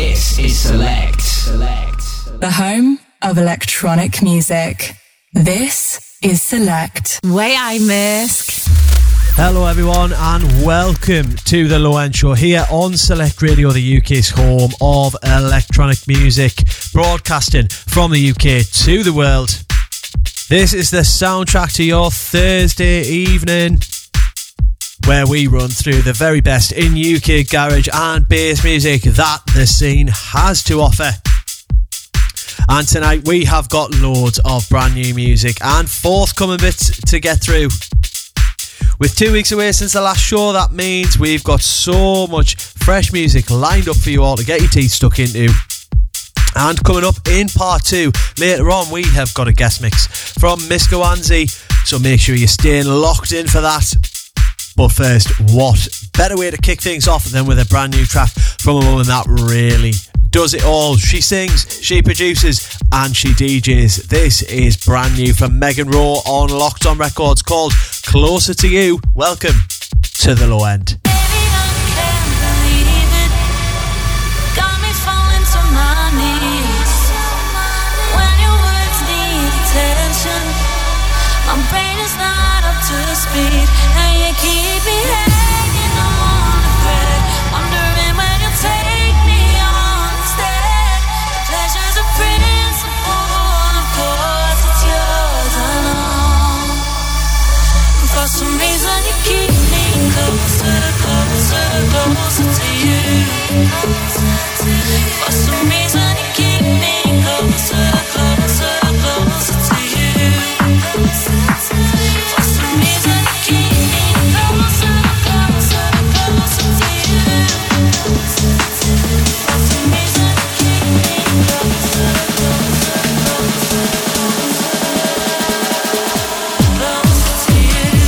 This is Select. The home of electronic music. This is Select. Way I Misk. Hello everyone and welcome to the Low End Show here on Select Radio, the UK's home of electronic music, broadcasting from the UK to the world. This is the soundtrack to your Thursday evening, where we run through the very best in UK garage and bass music that the scene has to offer. And tonight we have got loads of brand new music and forthcoming bits to get through. With 2 weeks away since the last show, that means we've got so much fresh music lined up for you all to get your teeth stuck into. And coming up in part 2, later on, we have got a guest mix from Misko Anzi, so make sure you're staying locked in for that. But first, what better way to kick things off than with a brand new track from a woman that really does it all. She sings, she produces, and she DJs. This is brand new from Megan Rowe on Locked On Records, called Closer to You. Welcome to the Low End. My brain is not up to speed, and you keep me hanging on a thread, wondering when you'll take me on instead. The pleasure's a principle, and of course it's yours alone. For some reason you keep me closer, closer, closer to you. For some reason you keep me closer, closer, closer to you. For some reason you keep me closer, closer, closer to you. For some reason you keep me closer, closer, closer, closer to you.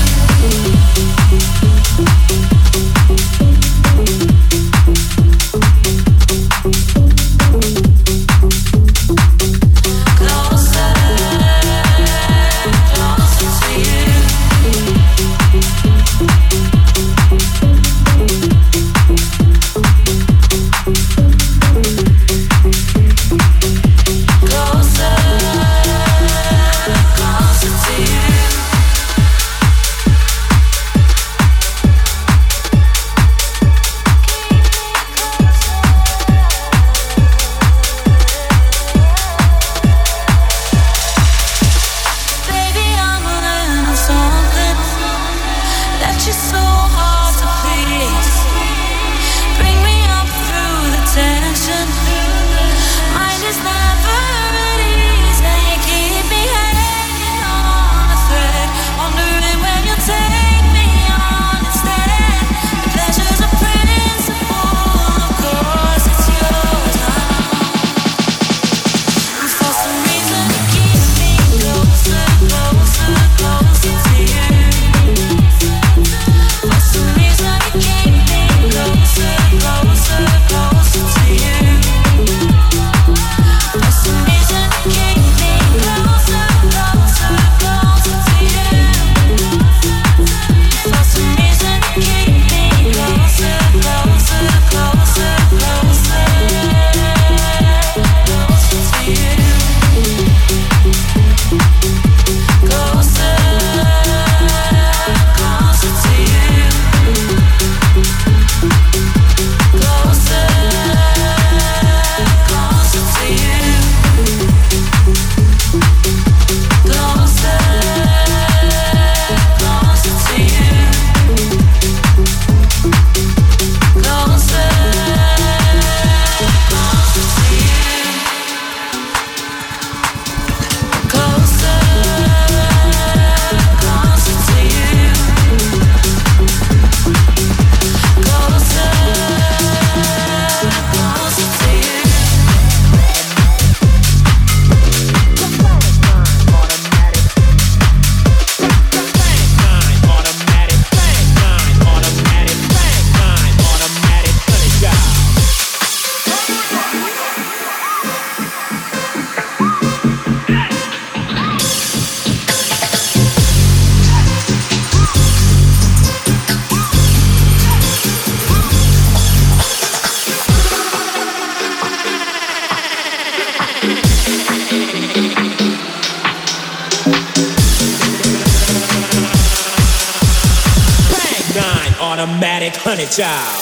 automatic honey child.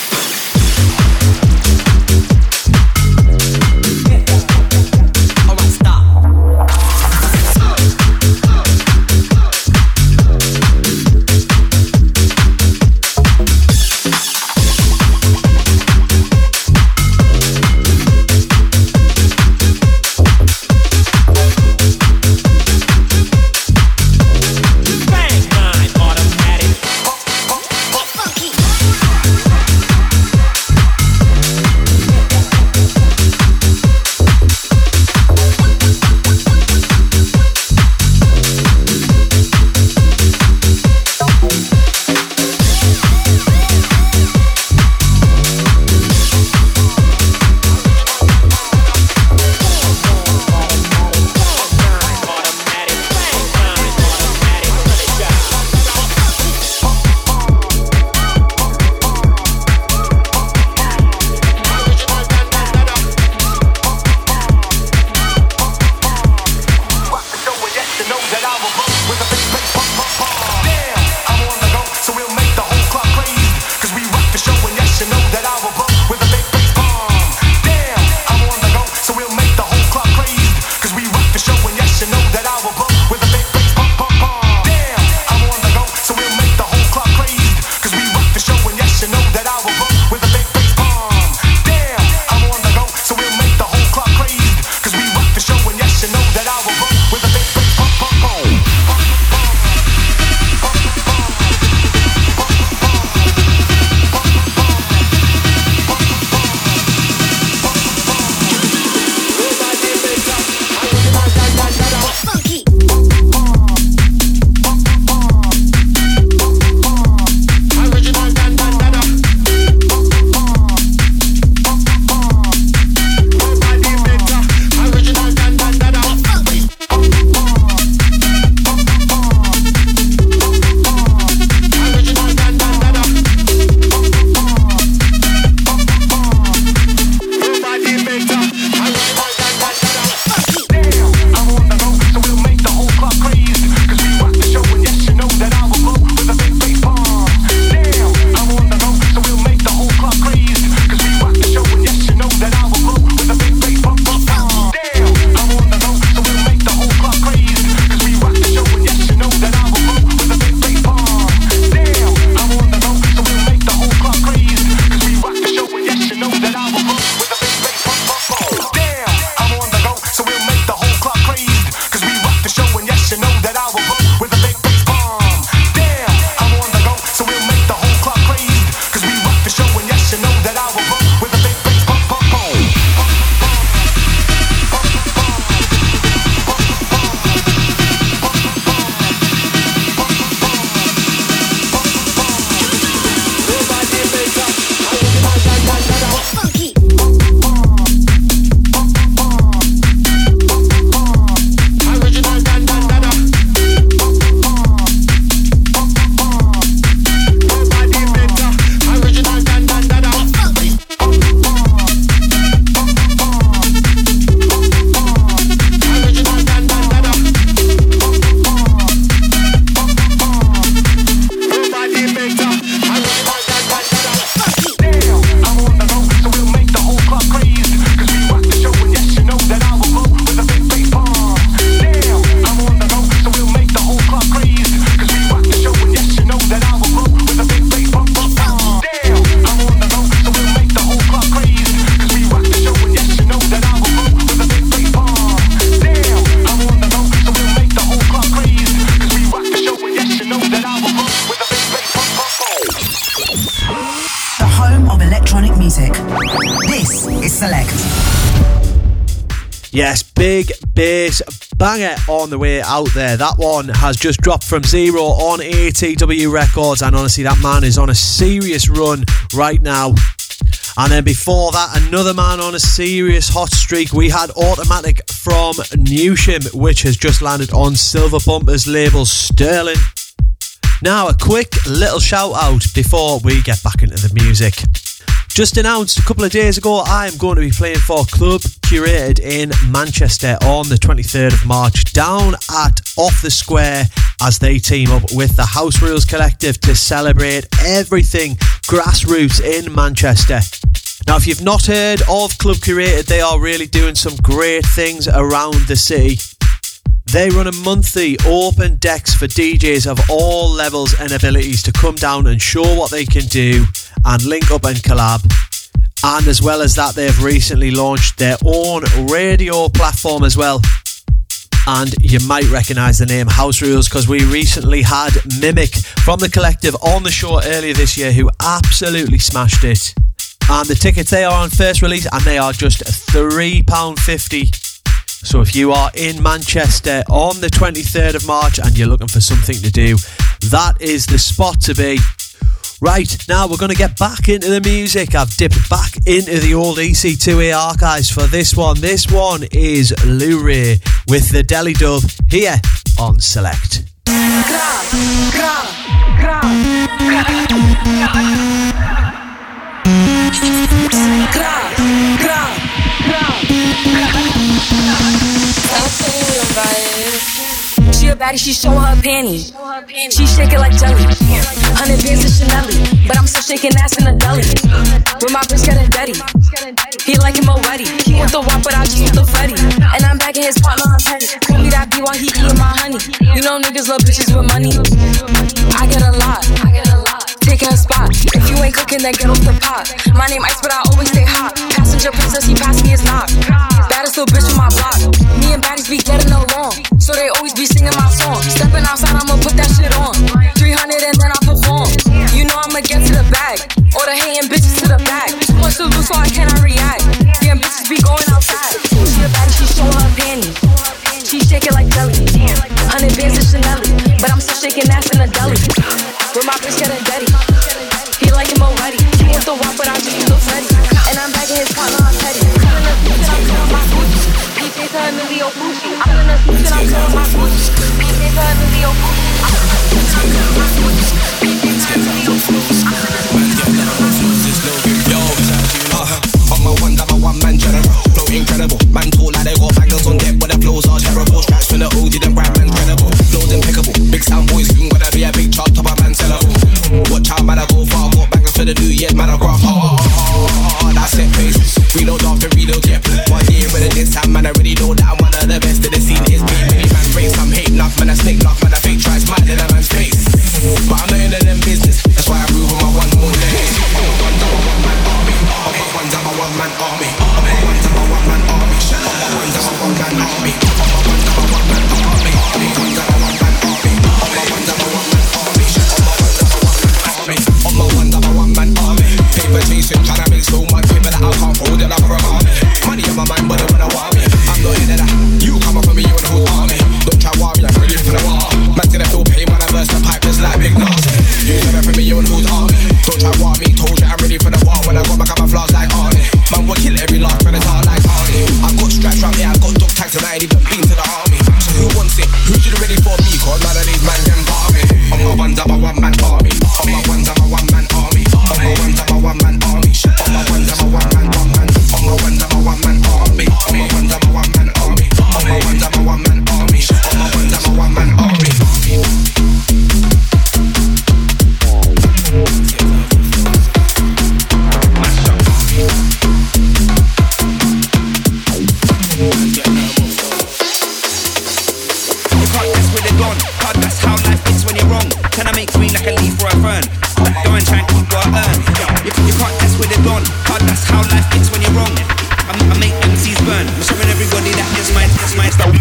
Yes, big bass banger on the way out there. That one has just dropped from zero on ATW Records, and honestly, that man is on a serious run right now. And then before that, another man on a serious hot streak. We had Automatic from Newsham, which has just landed on Silver Bumpers label Sterling. Now, a quick little shout out before we get back into the music. Just announced a couple of days ago, I am going to be playing for Club Curated in Manchester on the 23rd of March, down at Off the Square as they team up with the House Rules Collective to celebrate everything grassroots in Manchester. Now, if you've not heard of Club Curated, they are really doing some great things around the city. They run a monthly open decks for DJs of all levels and abilities to come down and show what they can do and link up and collab. And as well as that, they've recently launched their own radio platform as well. And you might recognise the name House Rules because we recently had Mimic from the collective on the show earlier this year who absolutely smashed it. And the tickets, they are on first release and they are just £3.50. So if you are in Manchester on the 23rd of March and you're looking for something to do, that is the spot to be. Right, now we're going to get back into the music. I've dipped back into the old EC2A archives for this one. This one is Lou Ray with the Deli Dub here on Select. She a baddie, she showing her panties. She shake it like jelly. 100 bands of Chanel, but I'm still shaking ass in the deli. With my bitch getting dirty. He like him already. He want the wop, but I just want the Freddy. And I'm back in his partner, I'm petty. Call me that B while he eating my honey. You know niggas love bitches with money. I get a lot. Take her spot. If you ain't cooking, then get off the pot. My name Ice, but I always stay hot. Passenger princess, he passed me his knock. Baddest little bitch on my block. Me and baddies be getting along, so they always be singing my song. Stepping outside, I'ma put that shit on. 300 and then I perform. You know I'ma get to the bag. Or the hating bitches to the back. Too much to lose, so I cannot react. Damn bitches be going outside. She a baddie, she showing her panties. She shake it like jelly. 100 bands of Chanel, but I'm still shaking ass in the deli. With my bitch getting dirty. He like him already. He want the wop, but I just feel Freddy. And I'm back in his partner, I'm petty. I'm in the streets and I'm killing my Gucci. He pays her Emilio Pucci. I'm in the streets and I'm killing my Gucci. He pays her Emilio Pucci. I'm in the streets and I'm killing my Gucci. He pays her Emilio Pucci. On my one, I'm a one-man general. Flow incredible. Man tall like they got bangers on deck, but the flows are terrible. Stripes from the OG, them rap man's credible. Flows impeccable. Big sound boys, soon gonna be a big chart top of man sellable. Watch out, man, I go far. Got bangers for the new year, man, I graph hard. That's set pace. Reload after reload, yeah. 1 year with a this time, man, I already know that I'm one of the best of the scene. Is me, many man race. I'm hating off, man, I snake knock, man, I fake try smile in a man's face. But I'm not into them business. That's why I prove on my one more day. One-man army. Paper chasing, trying to make so much paper that I can't hold it up for a army. Money on my mind, but they wanna war me. I'm not into that. You come up for me, you wanna hold army. Don't try war me, I'm ready for the war. Man's gonna feel pain when I burst the pipe just like big nasty. You never for me, you wanna hold army. Don't try war me, told you I'm ready for the war. When I got my camouflage like Arnie. Man will kill every last man, it's hard like Arnie. I've got straps round here, I've got dog tags and I ain't even been to the army. So who wants it? Who's you ready for me? Cause none of these man can bar me. On my ones, I'm a one-man army. On my ones, I'm a one-man army. On my ones, I'm a one-man army. On my ones, I'm a one-man. On my ones, I'm a one-man army. On my ones, I'm a one-man army. On my ones, I'm a one-man army. On my ones, I'm a one-man army. Can I make green like a leaf or a fern? Go and try and keep what I earn. You can't mess with it gone. That's how life is when you're wrong. I make MCs burn. I'm showing everybody that is my style.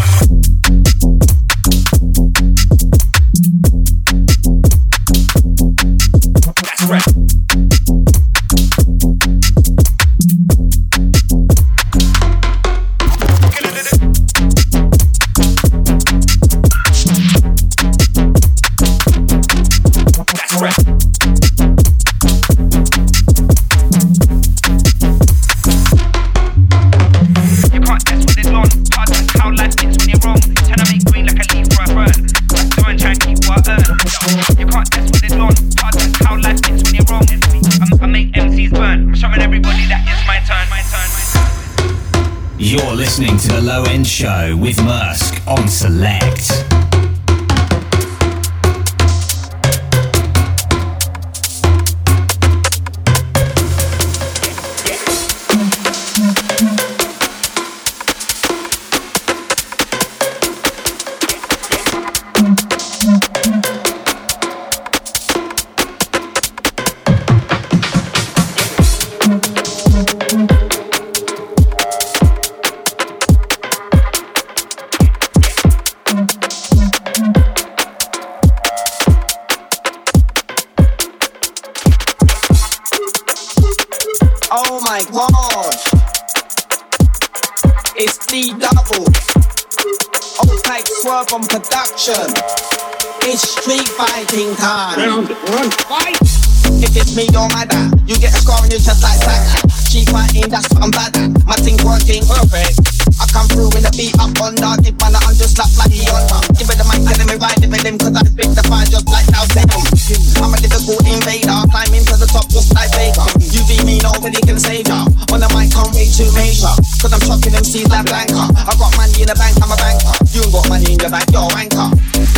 That's right. You're listening to The Low End Show with Mursk on Select. my god. It's D double. Old type swerve on production. It's street fighting time. Round one, fight! If it's me, you're mad at. You get a scar on your chest like Saka. Street fighting, that's what I'm bad at. My thing's working perfect. I come through with the beat up on dark. If man, I'm just slapped like Yonta. Give it the mic, telling me right, give it them, cause I spit the fire just like now saying. I'm a difficult invader, climbing to the top just like Vega. You be me, nobody can save ya. On the mic, I'm way too major. Cause I'm shocking them seeds like Blanca. I got money in the bank, I'm a banker. You ain't got money in your bank, you're a wanker.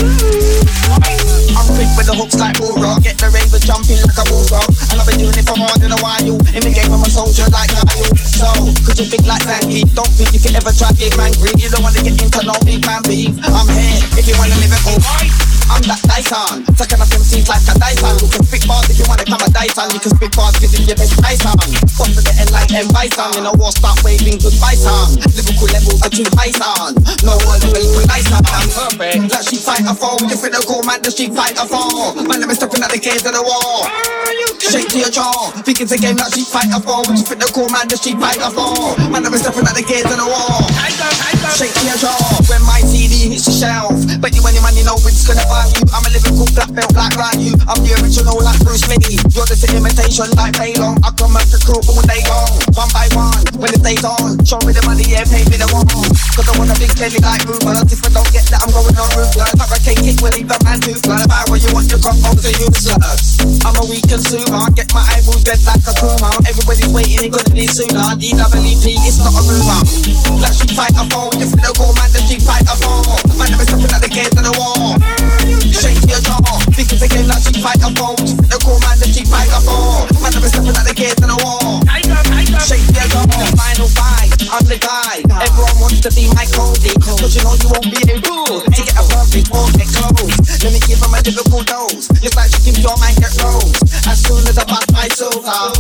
I'm quick with the hooks like Bullrock. Get the ravers jumping like a bulldog. And I've been doing it for more than a while. In the game, I'm a soldier like Gaio. So, could you think like Zangief? Don't think you can ever try big man greed. You don't want to get into no big man beef. I'm here if you want to live it all. I'm that Dyson, sucking up MCs like a Dyson. You can spit bars if you want to come a Dyson. You can spit bars because you're best Dyson. What's the getting like M. Bison? You know what, start waving goodbye son. Lyrical levels are too high son. No one will equal Dyson. I'm perfect. Like she fight a foe. You feel the cool man, the street fight a foe. Man, I'm stepping at the gates of the war. Shake to your jaw. Think it's a game like street fight a foe. You feel the cool man, the street fight a foe. Man, I'm stepping at the gates of the war. Shake to your jaw. When my CD hits the shelf, bet you any money know it's gonna buy you. I'm a lyrical black belt like Ryu. I'm the original like Bruce Lee. You're just an imitation like Paylon. I come up the crew all day long. One by one, when the day's on. Show me the money, yeah, pay me the one. Cause I want a big belly like Rupert. If I don't get that, I'm going on ruthless. Hurricane kick will leave the man toothless. Buy what you want, your combos are useless. I'm a weak consumer. Get my eyeballs red like a Kuma. Everybody's waiting, it gonna be sooner. DWP, it's not a rumor. Like she fight a foe. If the cool man, then she fight a foe. Man, I'm stepping at the gates of the war. Shake your jaw. Think it's a game like she fight a foe. The cool man, then she fight a foe. Man, I'm stepping at the gates of the war. Shake your jaw. The final fight, I'm the guy. Everyone wants to be my Cody. Cause you know you won't be able to get a perfect won't get close. Let me give him a difficult dose. Just like she gives your mind get rose. As soon as I pass my silver.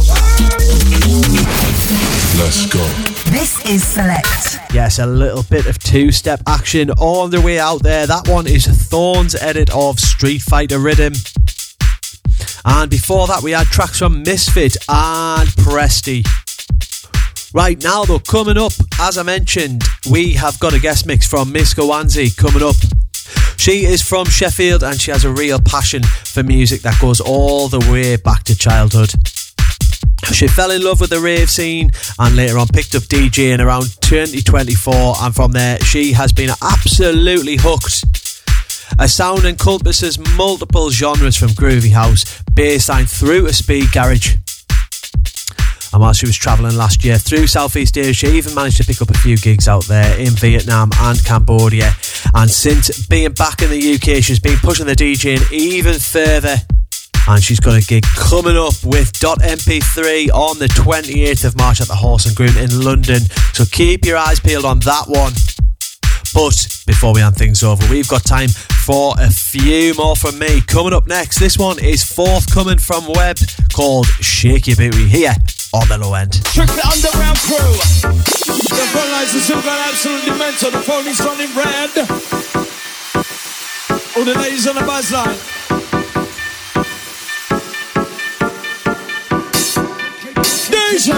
Let's go. This is Select. Yes, a little bit of two-step action on the way out there. That one is Thorn's edit of Street Fighter Rhythm. And before that, we had tracks from Misfit and Presti. Right now, though, coming up, as I mentioned, we have got a guest mix from Miss Gowanzi coming up. She is from Sheffield and she has a real passion for music that goes all the way back to childhood. She fell in love with the rave scene and later on picked up DJing around 2024, and from there she has been absolutely hooked. A sound encompasses multiple genres from groovy house, bassline through to speed garage. And while she was travelling last year through Southeast Asia, she even managed to pick up a few gigs out there in Vietnam and Cambodia. And since being back in the UK, she's been pushing the DJing even further. And she's got a gig coming up with .mp3 on the 28th of March at the Horse and Groom in London. So keep your eyes peeled on that one. But before we hand things over, we've got time for a few more from me. Coming up next, this one is forthcoming from Webb, called Shake Your Booty, here on the low end. Strictly underground crew. The front lines are still gone absolutely mental. The phone is running red. All the ladies on the buzz line. DJ.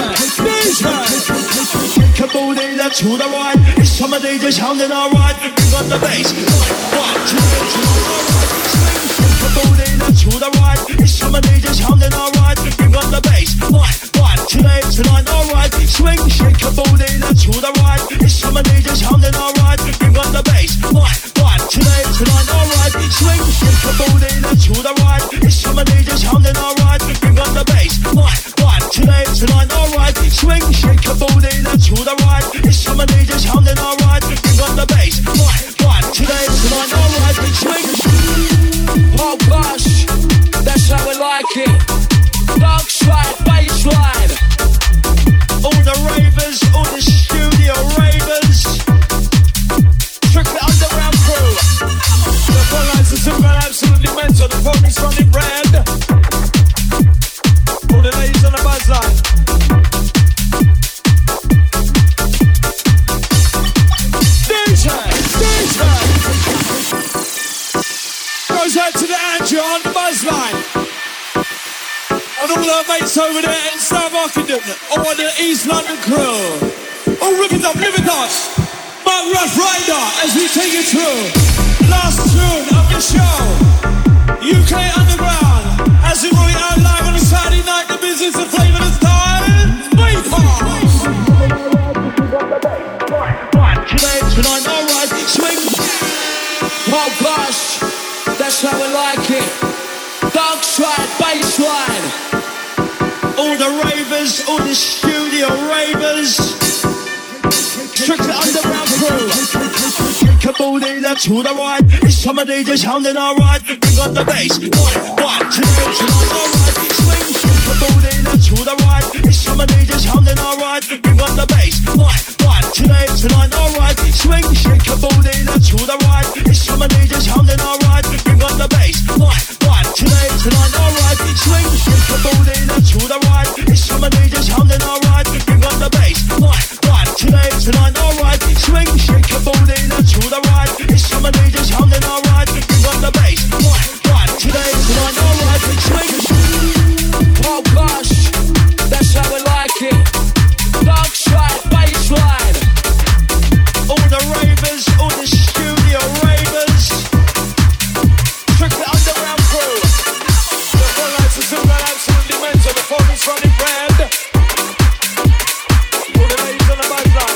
Kick a booty left to the right. It's summer DJ sounding alright. Bring on the bass. 1, 2, 3, alright. Kick a booty left to the right. It's summer DJ sounding alright. Bring on the bass. 1, 2, 3, alright. Swing, shake a booty left to the right. It's summer DJ sounding alright. Bring on the bass. 1, 2, 3, alright. Swing, shake a booty left to the right. It's summer DJ sounding alright. Bring on the bass. 1, 2, 3, alright. Swing, shake a booty left to the right. It's summer DJ sounding alright. Bring on the bass. 1, 2, 3, alright. Swing. Oh gosh, that's how we like it. Dark side, bass line. All the ravers, all the studio ravers. Strictly underground crew. The front lines are still going absolutely mental. The phone is running red. All the ladies on the buzz line. Goes out to the Andrew on the buzz line. And all our mates over there inside. start rocking them. All the East London crew. Oh, rip it up, Mark Rush Rider, as we take it through. Last tune of the show. UK Underground. As we roll it out live on a Saturday night, the business and flavour the style. Wait tonight, alright, swing. Oh gosh, that's how we like it. Dark side, bass line. All the ravers, all the studio ravers. Strictly underground crew. Kick a booty left to the right. It's summer day just hounding alright. Bring on the bass. 1, 2, tonight, alright. Swing. Kick a booty left to the right. It's summer day just hounding alright. Bring on the bass. 1, 2, tonight, alright. Swing. Shake a booty left to the right. It's summer day just hounding alright. Bring on the bass. 1, 2, tonight, alright. Swing. Shake a booty left to the right. It's summer day just hounding alright. Bring on the bass. 1, 2, tonight, alright. Swing. Shake a booty left to the right. It's summer day just hounding alright. Bring on the bass. 1, 2, tonight, alright. Swing. Oh gosh, that's how we like it. Dark side, bass line. All the ravers, all the studio ravers. Strictly underground crew. The full lights are still got absolutely mental. The phone is running red. All the ladies on the bass line.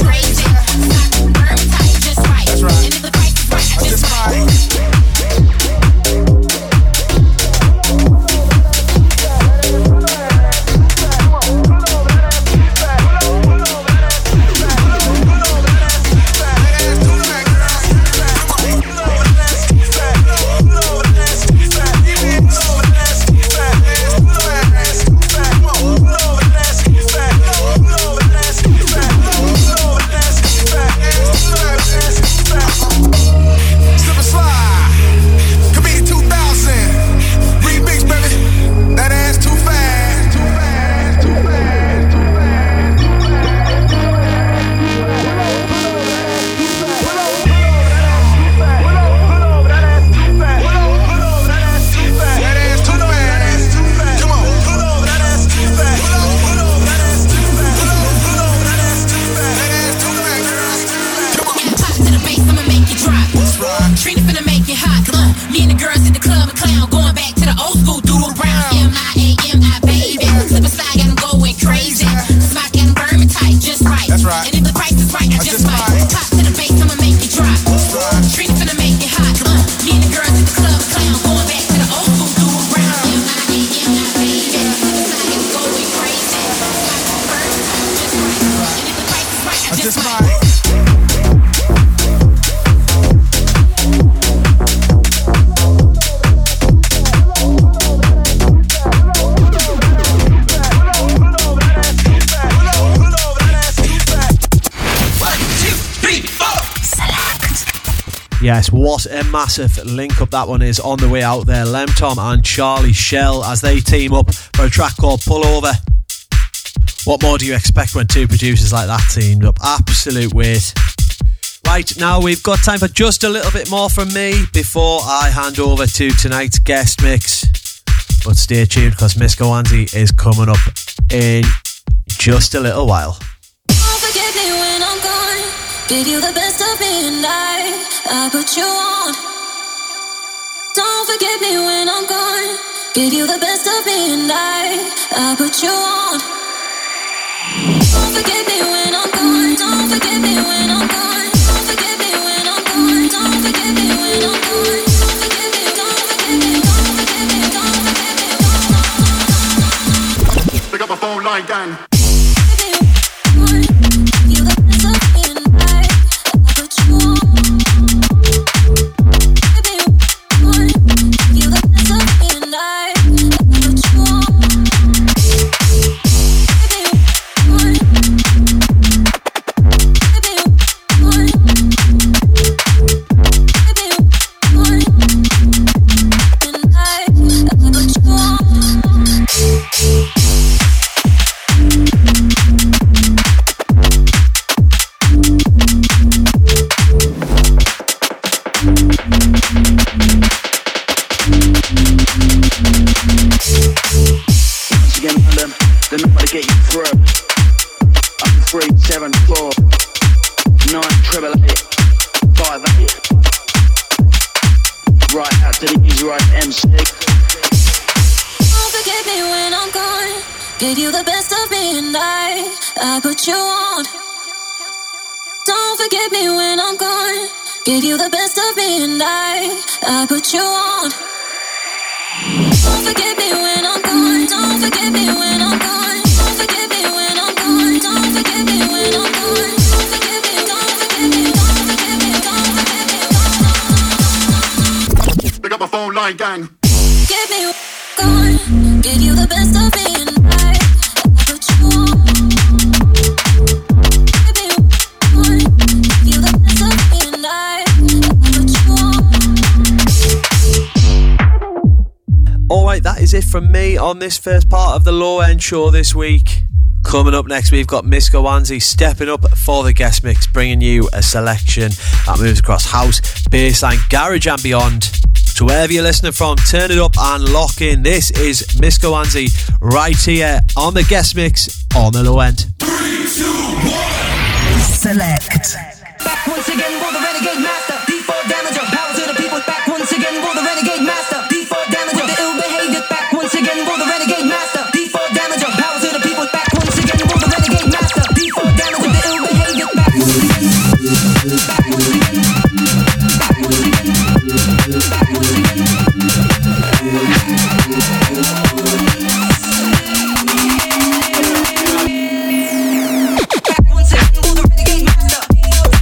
That's right. Trina finna make it hot. Me and the girls in the club and clown. Going back to the old school, do around. M.I.A.M.I. baby. Slip a slide, got them going crazy. Smock got them burning tight, just right. That's right. And if the price is right, I just might. Pop to the bass, I'ma make it drop. Trina finna make it hot. Me and the girls in the club and clown. Going back to the old school, do around. M.I.A.M.I. baby. Slide got them going crazy. Smock got them burning tight, just right. And if the price is right, I just might. Yes, what a massive link up that one is on the way out there. Lem Tom and Charlie Shell as they team up for a track called Pull Over. What more do you expect when two producers like that teamed up? Absolute weight. Right, now we've got time for just a little bit more from me before I hand over to tonight's guest mix. But stay tuned because Miss Gowanzi is coming up in just a little while. Don't forget me when I'm gone. Give you the best of me and I put you on. Don't forget me when I'm gone. Give you the best of me and I put you on. Don't forget me when I'm gone. Don't forget me when I'm gone. Don't forget me when I'm gone. Don't forget me when I'm gone. Don't forget me, don't forget me, don't forget me, don't forget me. Pick up my phone line, gang. Give you the best of me and I put you on. Don't forget me when I'm gone. Give you the best of me and I put you on. Don't forget me when I'm gone. Don't forget me when I'm gone. Don't forget me when I'm gone. Don't forget me when I'm gone. Don't forget me, don't forget me, don't forget me, don't forget me, don't forget me. Pick up my phone line, gang. Get me gone. Give you the best of me and I put you on. Get me gone. Give you the best of me and I put you on. Alright, that is it from me on this first part of the Low End Show this week. Coming up next, we've got Miss Gowanzi stepping up for the guest mix, bringing you a selection that moves across house, bassline, garage and beyond. So wherever you're listening from, turn it up and lock in. This is Miss Gowanzi right here on the guest mix on the Low End. 3, 2, 1. Select. Back once again, will the renegade master. D4 damager, power to the people. Back once again, will the renegade master. D4 damager, with the ill behavior. Back once again, will the renegade master. D4 damager, power to the people. Back once again, will the renegade master. D4 damager, with the ill behavior. Back once again, back once again, back once again, back once again. Back once again, will the renegade master.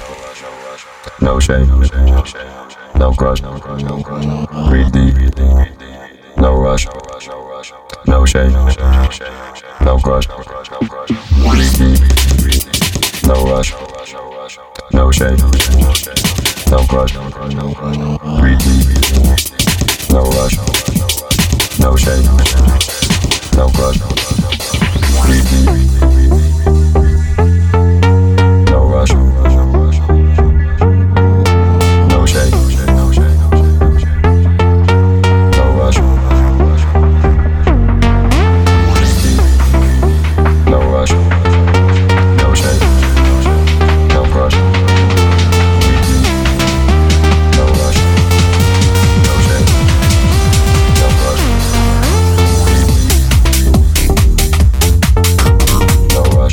no shame, no crush, breathe deep, no rush, no shame, no crush, breathe deep, no rush, no shame, no crush, breathe deep, no rush, no shame, no crush, breathe deep, no rush, no shame, no rush, breathe deep, no rush, no shame, no crush, breathe deep, no rush, no shame, no crush, breathe deep, no rush.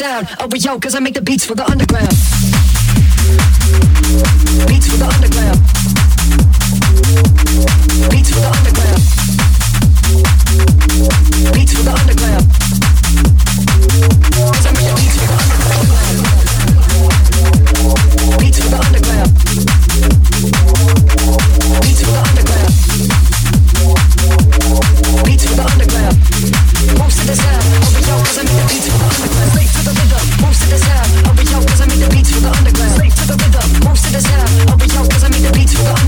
sound of a yo, cause I make the beats for the underground. Beats for the underground. Beats for the underground. Beats for the underground. Cause I make the beats for the underground. Beats for the underground. Beats for the underground. Beats for the underground. Most of the sound of a yo, cause I make the beats for the underground. Slave to the rhythm. Most of the sound of a yo, cause I make the beats for the underground. Slave to the rhythm. Most of the sound of a yo, cause I make the beats for the underground.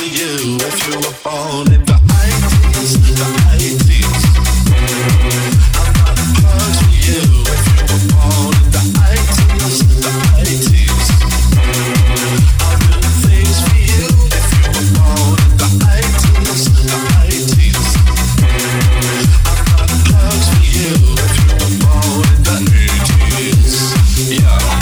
for you if you were born in the 80s, the 80s. I've got plugs for you if you were born in the 80s, the 80s. I'll do things for you if you were born in the 80s, the 80s. I've got plugs for you if you were born in the 80s. Yeah.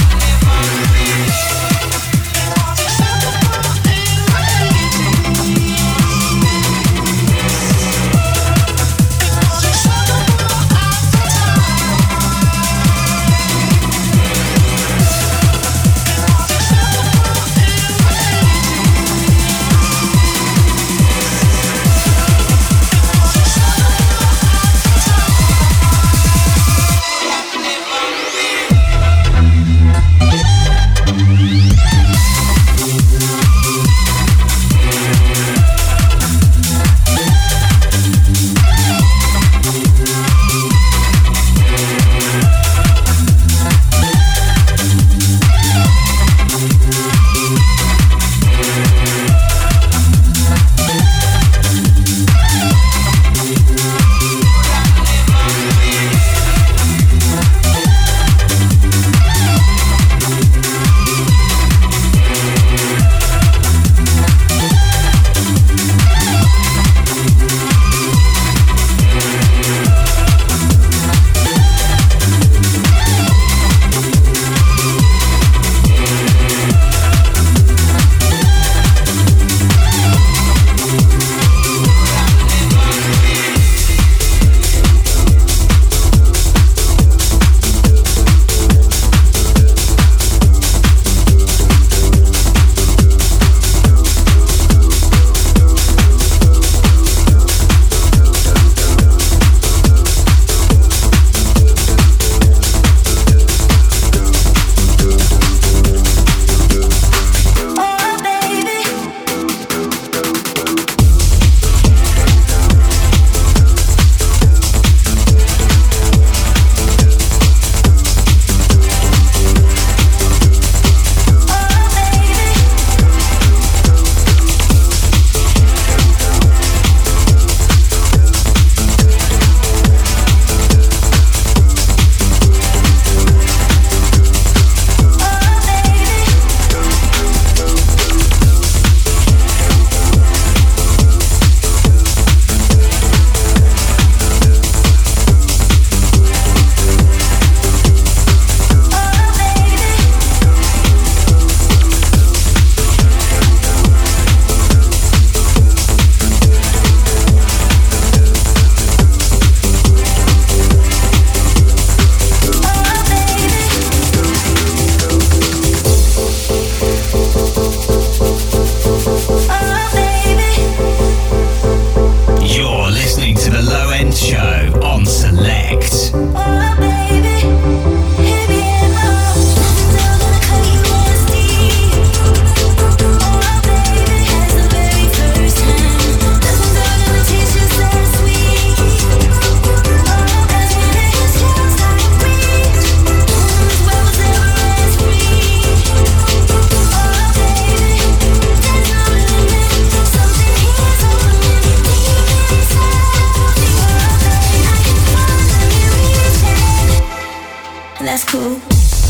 That's cool. I know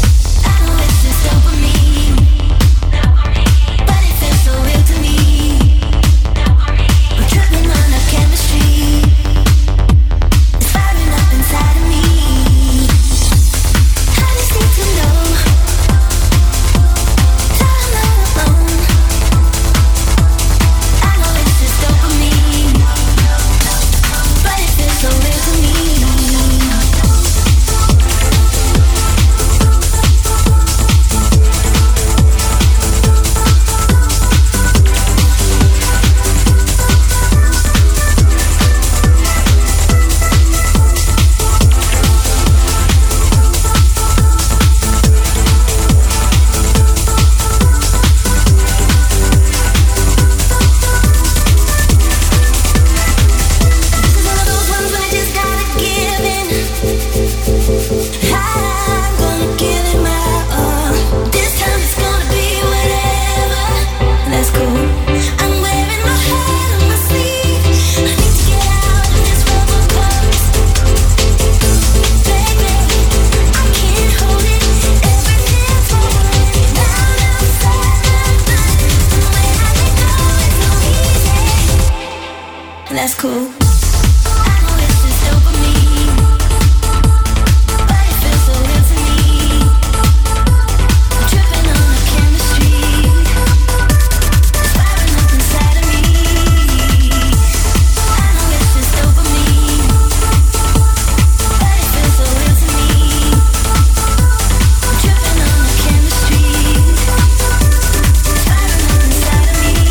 it's just dopamine, but it feels so real to me. We're tripping on our chemistry. It's firing up inside of me. I just need to know that I'm not alone. I know it's just dopamine, but it feels so real to me. that's cool. I know it's just dopamine, but it feels so real to me. I'm tripping on the chemistry, firing up inside of me. I know it's just dopamine, but it feels so real to me. I'm tripping on the chemistry, firing up inside of me.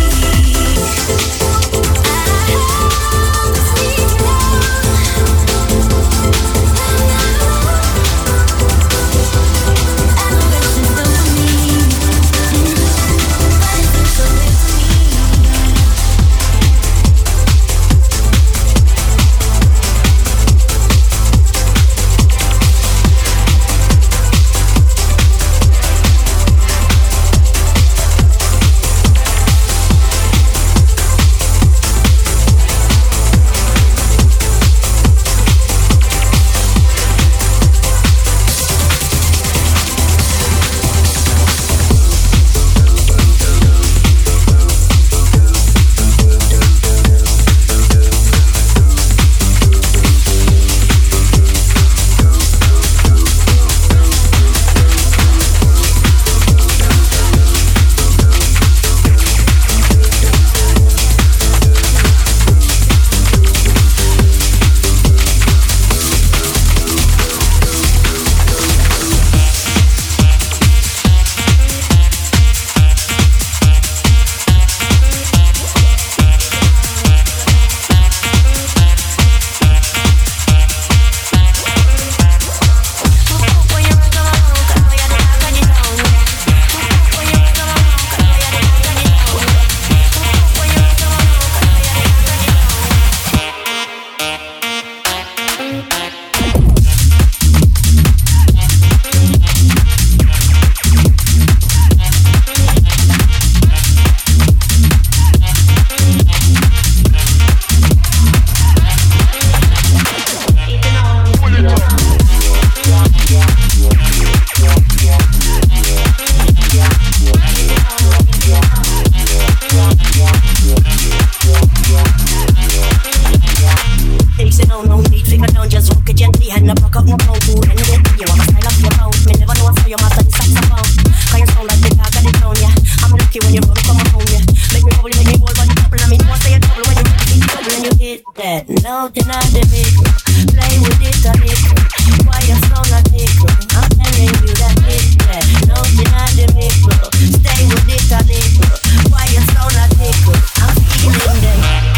No deny the nickel, play with it a nickel. Why you so not nickel? I'm telling you that it's bad. No deny the nickel, stay with it a nickel. Why you so not nickel? I'm feeling that.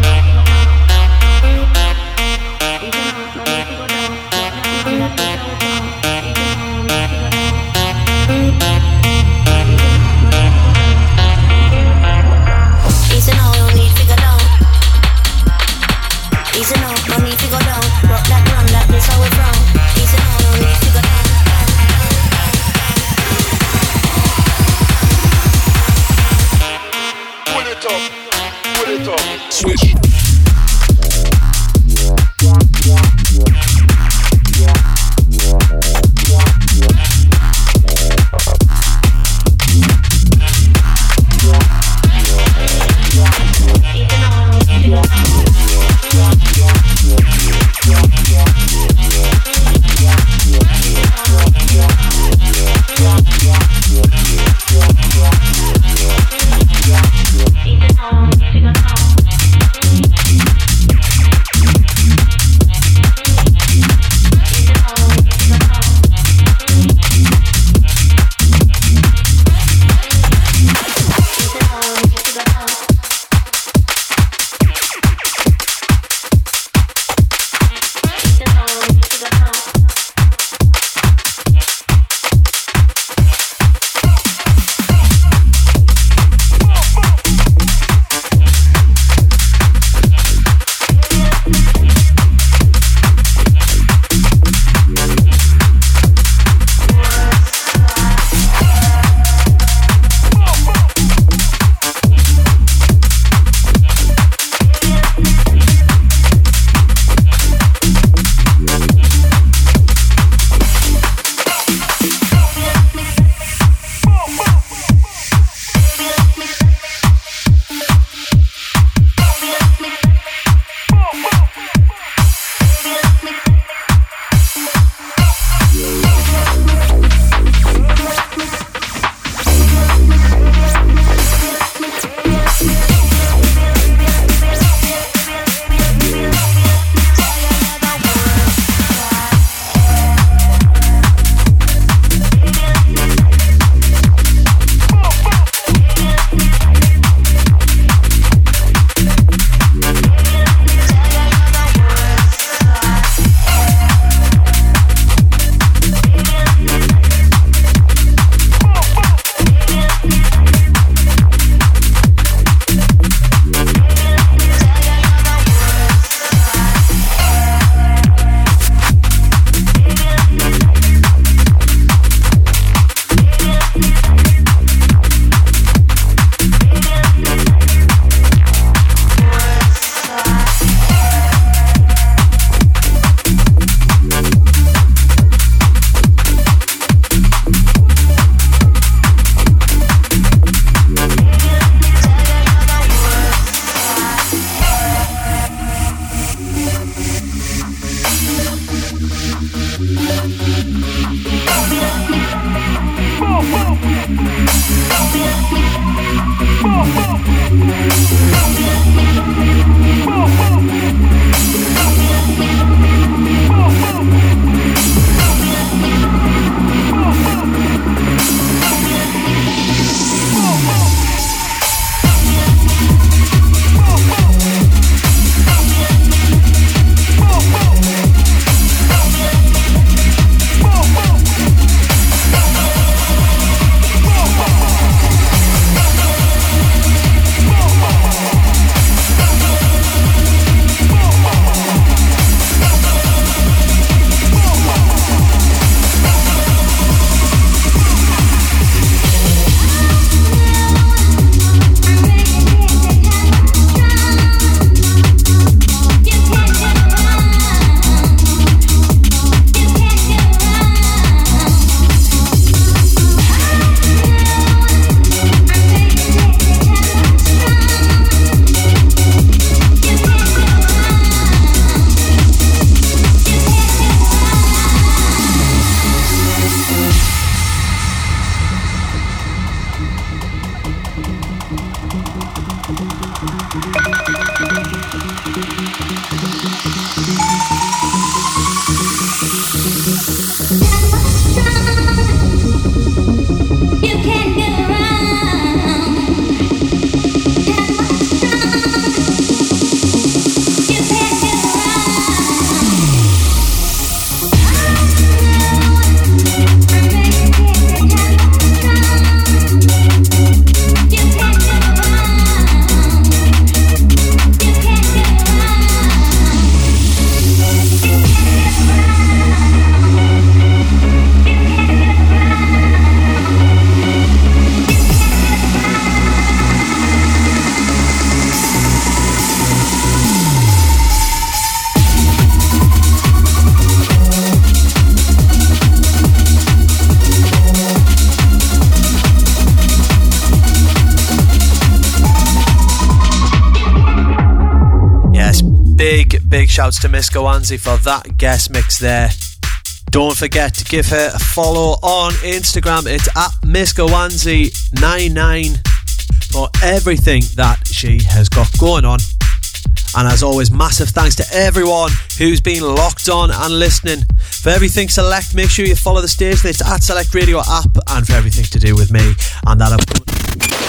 Easy now, no need to go down. Easy now, no need to go down. Rock that drum, that is how we from. Easy now, no need to go down. Pull it up, pull it up. Switch. Easy now, no need to go down. Big shouts to Miss Gowanzi for that guest mix there. Don't forget to give her a follow on Instagram. It's at Miss Gowanzi99 for everything that she has got going on. And as always, massive thanks to everyone who's been locked on and listening. For everything Select, make sure you follow the stage list at Select Radio app, and for everything to do with me and that